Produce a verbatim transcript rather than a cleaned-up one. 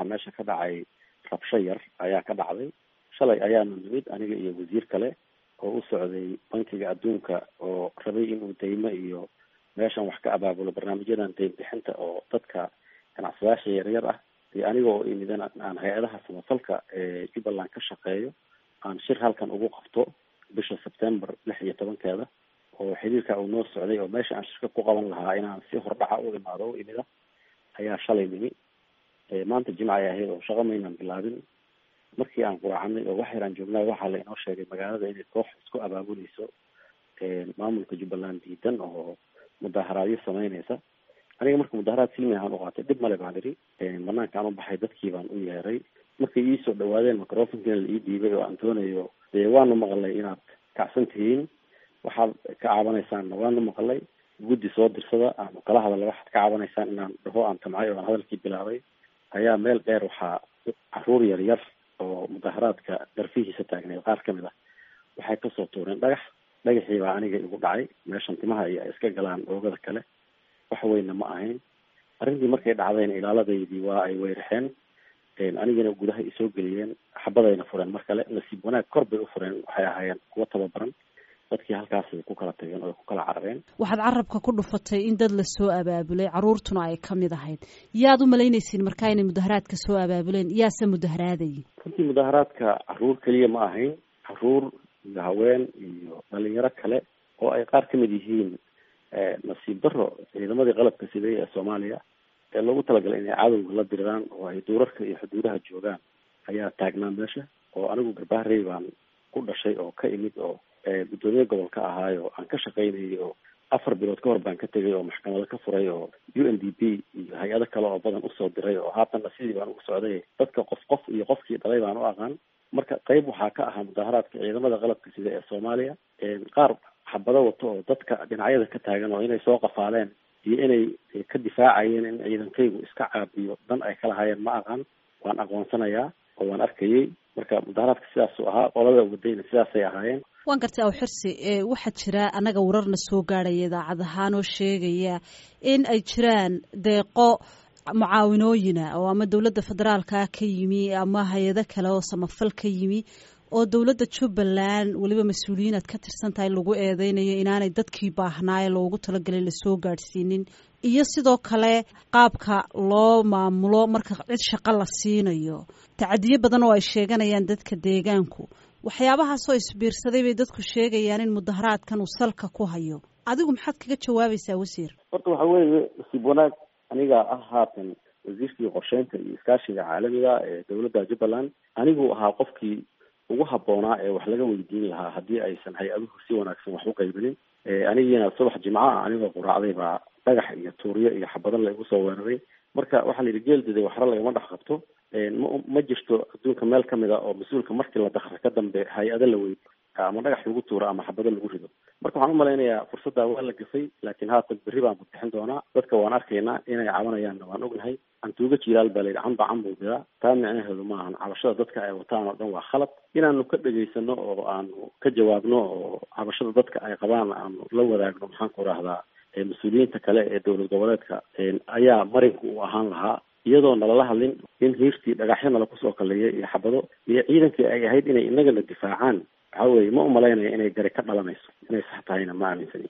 waxaa meesha ka dhacay rabsho yar ayaa ka dhacday. shalay ayaanu nimid aniga iyo wasiir kale oo u socday bankiga adduunka oo rabay inuu deymo iyo meeshan wax ka abaabulo barnaamijyadan deyn bixinta oo dadka ganacsadayaasha yaryar ah iyo aniga oo imidana aan hay-adaha samafalka ee Jubbaland ka shaqeeyo aan shir halkan ugu qabto bisha September lix iyo tobankeeda oo xiriirka uu noo socday oo meesha aan shirka ku qaban lahaa inaan si hordhaca u imaado u imida ayaa shalay nimi. maanta jimca ay ahayd oo shaqo maynaan bilaabin. markii aan quraacnay oo wax yaraan joognaa waxaa la inoo sheegay magaalada inay koox isku abaabulayso maamulka Jubbaland diidan oo mudaharaadyo sameynaysa. aniga marka mudaharaad silmi ahaan u qaatay dhib male baan idhi banaanka aan u baxay dadkii baan u yeeray. markay ii soo dhawaadeen microfonkiina la ii dhiibay oo aan doonayo dee waanu maqlay inaad kacsan tihiin waxaad ka caabanaysaan waanu maqlay guddi soo dirsada aanu kala hadalay waxaad ka caabanaysaan inaan dhaho aan tamcay oo aan hadalkii bilaabay ayaa meel dheer waxaa caruur yar yar oo mudaharaadka darfihiisa taagneed qaar kamid ah waxay kasoo tuureen dhagax. dhagaxii baa aniga igu dhacay meeshan timaha iyo ay iska galaan oogada kale wax weyna ma ahayn. arrintii markay dhacdayna ilaaladeydii waa ay weeraxeen anigana gudaha isoo geliyeen xabadayna fureen mar kale nasiib wanaag kor bay u fureen waxay ahaayeen kuwa tababaran. dadkii halkaasay ku kala tageen oo ay ku kala carareen. waxaad carabka ku dhufatay in dad la soo abaabulay caruurtuna ay kamid ahayd. yaad u malaynaysiin markaa inay mudaharaadka soo abaabuleen yaase mudaharaaday? runtii mudaharaadka caruur keliya ma ahayn, caruur iyo haween iyo dhalinyaro kale oo ay qaar kamid yihiin nasiib daro ciidamadii qalabka siday ee Soomaaliya ee loogu talagalay inay cadowga la diriraan oo ay duurarka iyo xuduudaha joogaan ayaa taagnaa meesha. oo anigu garbaharey baan ku dhashay oo ka imid oo gudoomiye gobolka ahaayo aan ka shaqaynayay oo afar bilood ka hor baan ka tegay oo maxkamada ka furay oo U N D P iyo hay-ado kale oo badan usoo diray oo haatanna sidii baan ugu socday. dadka qof qof iyo qofkii dhalay baan u aqaan. marka qayb waxaa ka ahaa mudaharaadka ciidamada qalabka sida ee Soomaaliya qaar xabado wato oo dadka dhinacyada ka taagan oo inay soo qafaaleen iyo inay ka difaacayeen in ciidankaygu iska caabiyo dan ay kala hayeen ma aqaan. waan aqoonsanayaa oo waan arkayay. marka mudaharaadka sidaasuu ahaa, qolada wadayna sidaasay ahaayeen. waan gartay aw xirsi waxaa jira anaga wararna soo gaadhaya idaacad ahaan oo sheegaya in ay jiraan deeqo mucaawinooyina oo ama dowladda federaalka ka yimi ama hay-ado kale oo samafal ka yimi oo dowladda Jubbaland waliba mas-uuliyiin aad ka tirsan tahay lagu eedeynayo inaanay dadkii baahnaaye loogu talagalay lasoo gaadhsiinin, iyo sidoo kale qaabka loo maamulo marka cid shaqo la siinayo tacadiyo badan oo ay sheeganayaan dadka deegaanku. waxyaabahaasoo isbiirsaday bay dadku sheegayaan in mudaharaadkan uu salka ku hayo. adigu maxaad kaga jawaabaysaa wasiir? horta waxa weeye nasiib wanaag aniga ah haatan wasiirkii qorsheynta iyo iskaashiga caalamiga ee dowladda Jubbaland. anigu ahaa qofkii ugu habboonaa ee wax laga weydiin lahaa haddii aysan hay-aduhu si wanaagsan wax u qaybinin. anigiina subax jimca anigoo quraacday baa dhagax iyo tuuriyo iyo xabado la igu soo weeraray. marka waxaa la yidhi geeldiday waxra lagama dhex qabto. ma ma jirto adduunka meel kamid a oo mas-uulka markii la dakra ka dambe hay-ado la weydiyo ama dhagax lagu tuuro ama xabado lagu rido. marka waxaan umalaynayaa fursaddaa waa la gafay, laakiin haatan berri baan ku bixin doonaa. dadka waan arkaynaa inay cabanayaanna waan ognahay. antuuga jilaal baa layidhi canba can buu bidaa. taa micnaheedu maahan cabashada dadka ay wataan oo dhan waa khalad. inaanu ka dhegaysano oo aanu ka jawaabno oo cabashada dadka ay qabaan aanu la wadaagno maxaan ku rahdaa mas-uuliyiinta kale ee dowlad goboleedka ayaa marinku u ahaan lahaa, iyadoo nalala hadlin in hiirtii dhagaxyana lagu soo kaleeyay iyo xabado iyo ciidankii ay ahayd inay inagana difaacaan. waxaa weeye ma umalaynaya inay gari ka dhalanayso. inay sax tahayna ma aaminsanin.